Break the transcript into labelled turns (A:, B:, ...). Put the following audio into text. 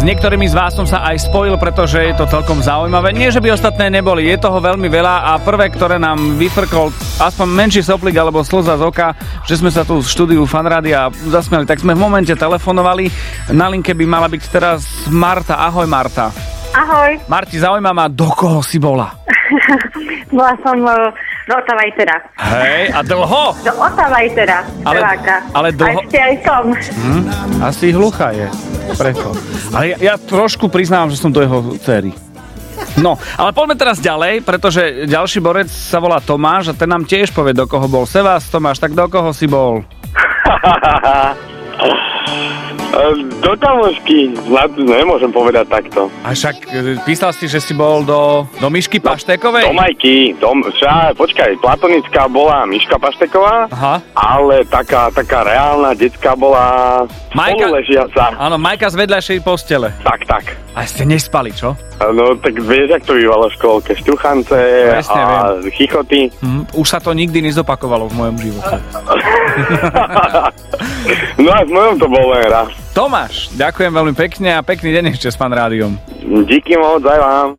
A: S niektorými z vás som sa aj spojil, pretože je to celkom zaujímavé. Nie, že by ostatné neboli, je toho veľmi veľa a prvé, ktoré nám vyfrkol aspoň menší soplík alebo slza z oka, že sme sa tu v štúdiu Fanrádia zasmiali, tak sme v momente telefonovali. Na linke by mala byť teraz Marta. Ahoj, Marta.
B: Ahoj.
A: Marti, zaujíma ma, do koho si bola?
B: Bola som do Otavajtera.
A: Hej, a dlho?
B: Do Otavajtera,
A: ale dlho?
B: A ešte aj som.
A: Asi hluchá je. Preto. Ale ja trošku priznávam, že som do jeho dcery. No, ale poďme teraz ďalej, pretože ďalší borec sa volá Tomáš a ten nám tiež povie, do koho bol. Sevas, Tomáš, tak do koho si bol?
C: Do kamošky, nemôžem povedať takto.
A: A však písal si, že si bol do Mišky Paštékovej?
C: Do Majky, počkaj, platonická bola Miška Paštéková,
A: aha,
C: ale taká reálna detská bola spoluležiaca.
A: Áno, Majka z vedľajšej postele.
C: Tak.
A: A ste nespali, čo?
C: No, tak vieš, jak to bývalo v škôlke, šťuchance a chichoty.
A: Už sa to nikdy nezopakovalo v mojom živote.
C: No a v mojom to bol len raz.
A: Tomáš, ďakujem veľmi pekne a pekný deň ešte s Fanrádiom.
C: Díky moc, aj vám.